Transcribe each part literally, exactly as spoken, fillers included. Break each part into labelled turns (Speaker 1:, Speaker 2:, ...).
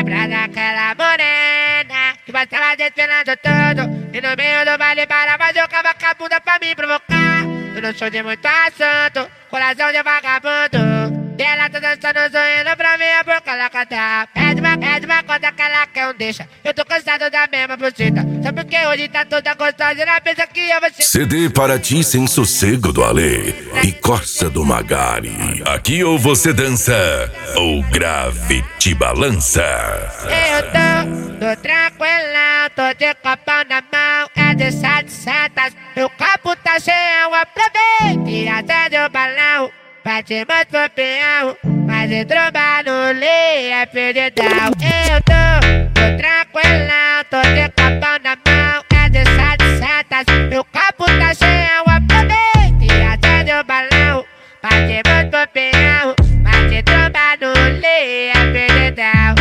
Speaker 1: Lembra daquela morena que passava desfilando tudo e no meio do baile parava, jogava com a bunda pra me provocar. Eu não sou de muito assunto, coração de vagabundo. E ela tá dançando, sorrindo pra minha boca, ela canta. Pede uma, pede uma conta que ela quer um deixa. Eu tô cansado da mesma buceta. Só porque hoje tá toda gostosa e ela pensa que eu vou ser.
Speaker 2: C D para ti sem sossego do Alê e Costa do Magari. Aqui ou você dança ou grave te balança.
Speaker 1: Eu tô, tô tranquilão, tô de copão na mão, é de setecentos. Meu copo tá cheio, aproveite e acende o balão. Bate muito pro peão, mas entrombar no lei é perdidão. Eu tô, tô tranquilão, tô de copão na mão, é de setecentos. Meu copo tá cheio, aproveite e acende o balão. Bate muito pro peão, mas entrombar no lei é perdidão.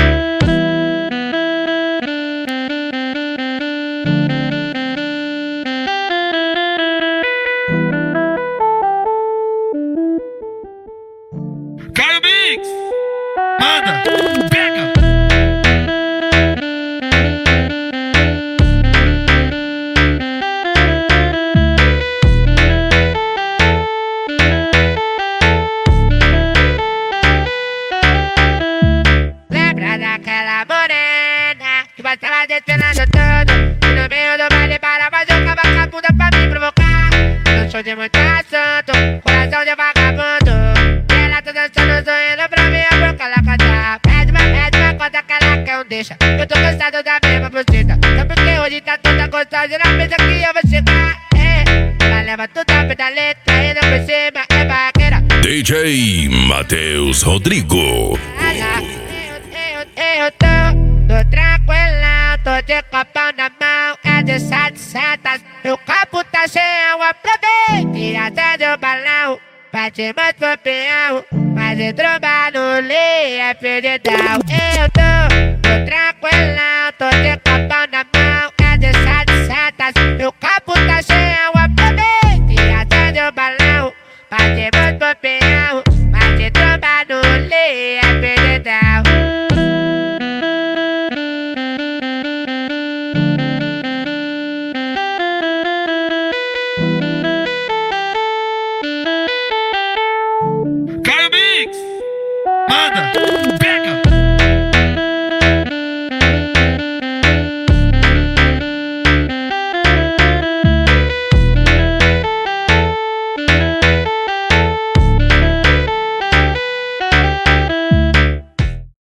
Speaker 3: Caio Mix, manda, pega.
Speaker 1: Lembra daquela morena que passava desfilando tudo e no meio do baile parava, jogava com a bunda pra me provocar. Eu não sou de muito assunto, coração de vagabundo. E ela tá dançando, sorrindo pra minha boca, ela canta. Pede uma, pede uma conta que ela quer um deixa. Eu tô cansado da mesma buceta. Só porque hoje tá toda gostosa e ela pensa que eu vou chegar. É, ela leva tudo ao pé da letra e não por cima é vaqueira.
Speaker 2: D J Matheus Rodrigo.
Speaker 1: Eu tô, tô tranquilão, tô de copão na mão, é de setecentos. Meu copo tá cheio, aproveite e acende o balão. Bate muito pro peão, mas entrombar no lei é perdidão. Eu tô, tô tranquilão, tô de copão na mão, é de setecentos. Meu copo tá cheio, aproveite e acende o balão. Bate muito pro peão, mas entrombar no lei é perdidão.
Speaker 3: Caio Mix, manda, pega.